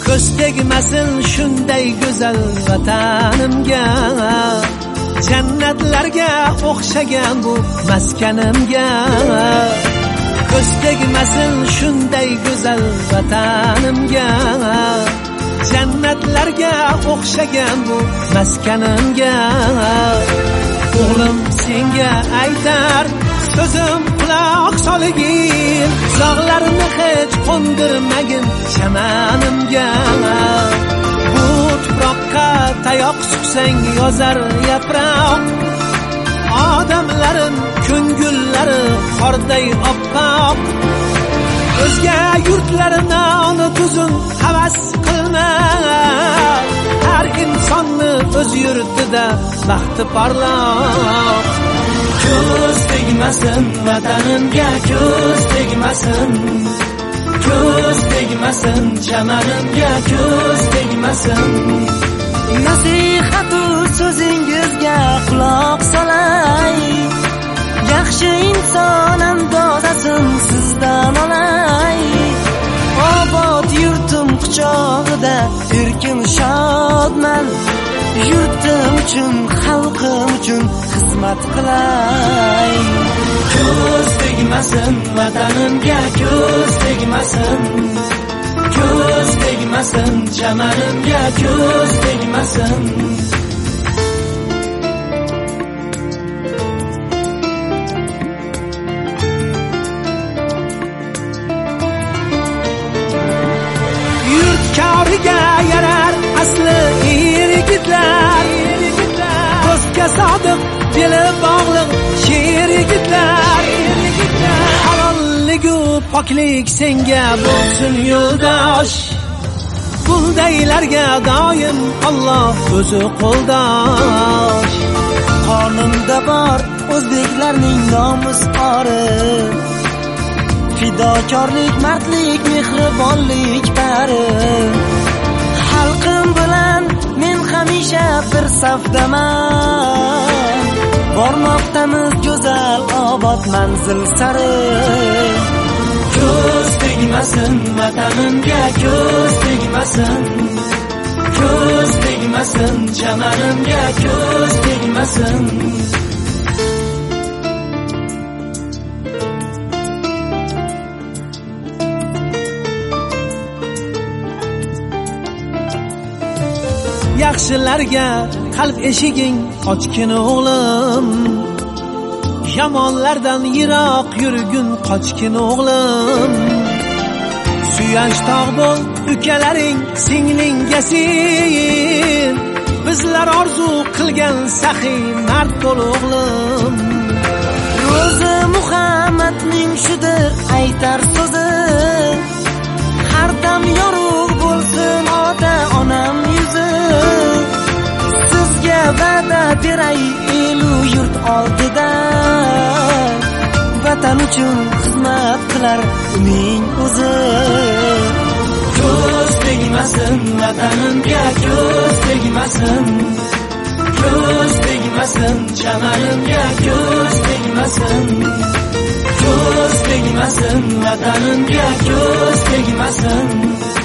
ko'z tegmasin shunday go'zal vatanimga, jannatlarga o'xshagan bu maskanimga. Ko'z tegmasin shunday go'zal vatanimga, jannatlarga o'xshagan bu maskanimga. O'g'lim senga aytar so'zim quloq soligin, zog'larni hech qo'ndirmagin chamanimga. Bu tuproqqa tayoq suqsang yozar yaproq, odamlarim ko'ngullari qorday oppoq. O'zga yurtlarni ona tuzun havas qilma, har insonni o'z yurtida baxti porloq. Ko'z tegmasin vatanimga, ko'z tegmasin, ko'z tegmasin chamanimga, ko'z tegmasin. Nasihatu so'zingizga quloq solay, yaxshi inson andozasin sizdan olay. Obod yurtim quchog'ida erkin shodman, yurtim uchun, xalqim uchun xizmat qilay. Ko'z tegmasin vatanimga, ko'z tegmasin, ko'z tegmasin chamanimga, ko'z tegmasin. Yurtkoriga yarar asli er-yigitlar, do'stga sodiq, dili bog'liq sher yigitlar. Halolligu poklik senga bo'lsin yo'ldosh, buldaylarga doim Alloh o'zi qo'ldosh. Qonimda bor o'zbeklarning nomus ori, fidokorlik, mardlik, mehribonlik bari. Xalqim bilan men hamisha bir safdaman, bormoqdamiz go'zal obod manzil sari. Ko'z tegmasin vatanimga, ko'z tegmasin, ko'z tegmasin chamanimga, ko'z tegmasin. Yaxshilarga qalb eshiging ochgin o'g'lim, yomonlardan yiroq yurgin qochgin o'g'lim. Suyanch tog' bo'l ukalaring singlingasin, bizlar orzu qilgan saxiy mard bo'l o'g'lim. Ro'zi Muhammadning shudir aytar so'zi, har dam yorug' bo'lsin ota onam yuzi. Sizga va'da beray elu yurt oldida, vatan uchun xizmat qilar uning o'zi. Ko'z tegmasin vatanimga, ko'z tegmasin, ko'z tegmasin chamanimga, ko'z tegmasin. Ko'z tegmasin vatanimga, ko'z tegmasin.